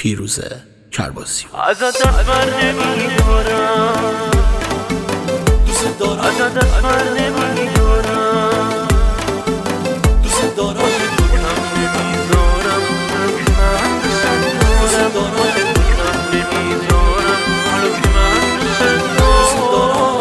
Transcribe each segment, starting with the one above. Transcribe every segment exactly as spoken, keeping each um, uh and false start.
پیروز کرباسی. ازت دست بر نمیدارم، دوست دارم ازت دست بر نمیدارم، دوست دارم کم نمیذارم، حالا که من دوست دارم، کم نمیذارم، حالا که من دوست دارم.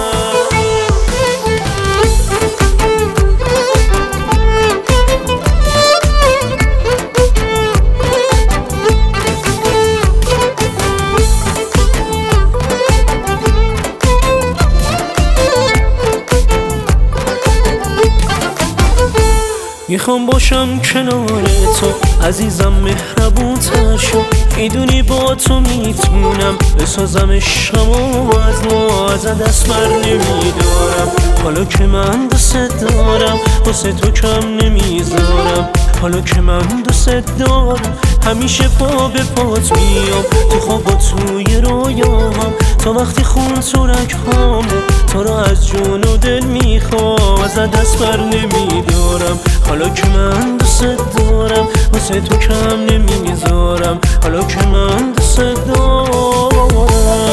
میخوام باشم کنار تو عزیزم، مهربون‌تر شو، میدونی با تو میتونم بسازم عشقمو از ما، ازت دست بر نمیدارم، حالا که من دوست دارم واسه تو کم نمیذارم، حالا که من دوست دارم همیشه پا به پات میام، تو خواب و توی رویاهم، تا وقتی خون تو رگ‌هامو، تو رو از جون و دل میخوام، ازت دست بر نمیدارم، حالا که من دوست دارم واسه تو کم نمیذارم، حالا که من دوست دارم.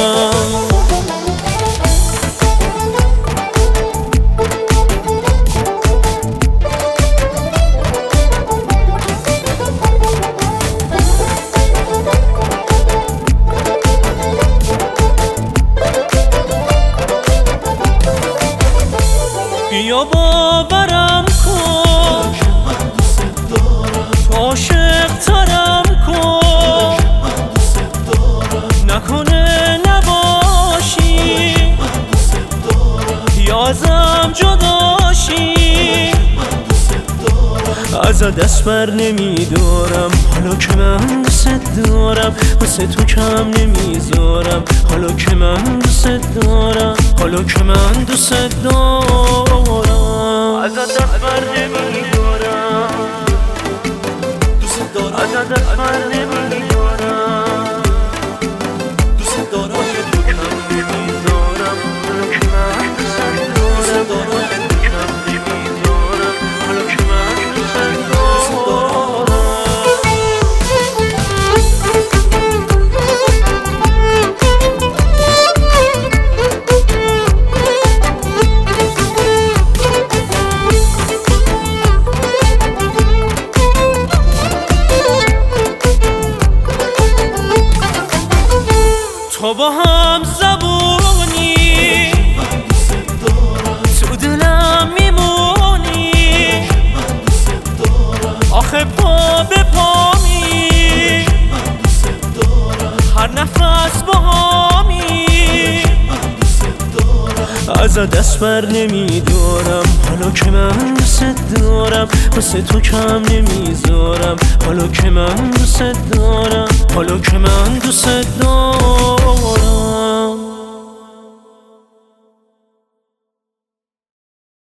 بیا باورم کن که من دوست دارم، تو عاشق ترم کن که من دوست دارم، نکنه نباشی من دوست دارم، یا ازم جداشی من دوست دارم، ازت دست بر نمیدارم، حالا که من دوست دارم واسه تو کم نمیذارم، حالا که من دوست دارم، حالا که من دوست دارم، ازت دست بر نمیدارم، دوست دارم ازت دست بر نمیدارم، دوست دارم کم نمیذارم، حالا که من دوست دارم، کم نمیذارم، حالا که من دوست دارم. تو با هم زبونی تو دلم میمونی، آخه پا به پامی، هر نفس با همی، ازت دست بر نمیدارم، حالا که من دوست دارم واسه تو کم نمیذارم، حالا که من دوست دارم، حالا که من دوست دارم.